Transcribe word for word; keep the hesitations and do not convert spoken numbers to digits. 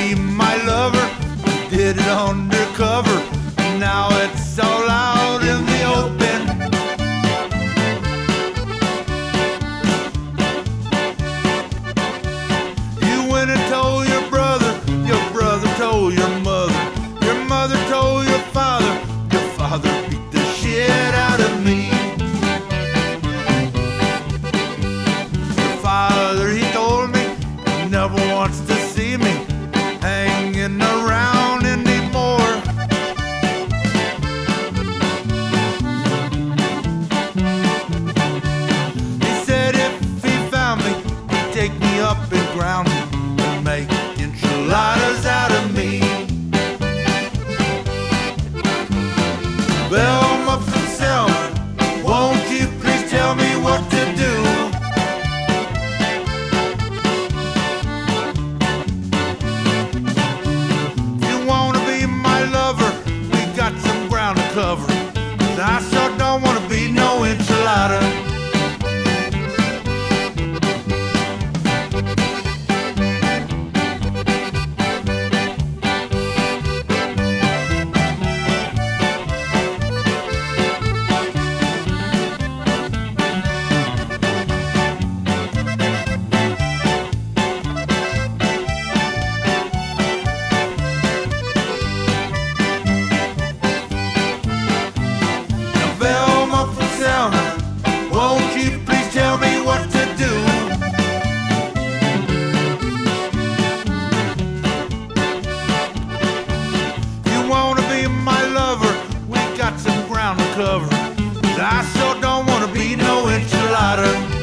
be my lover. Did it undercover. Now it's all out in the open. You went and told your brother, your brother told your mother, your mother told your father, your father beat the shit out of me. Your father, he told me, he never wants to see me hanging around anymore. He said if he found me, he'd take me up and ground me and make enchiladas out of me. Velma from Selma, won't you please tell me what to do? If you wanna be my lover, we got some ground to cover. 'Cause I sure don't wanna be no enchilada. Won't you please tell me what to do? You wanna be my lover, we got some ground to cover. 'Cause I sure don't wanna be no enchilada.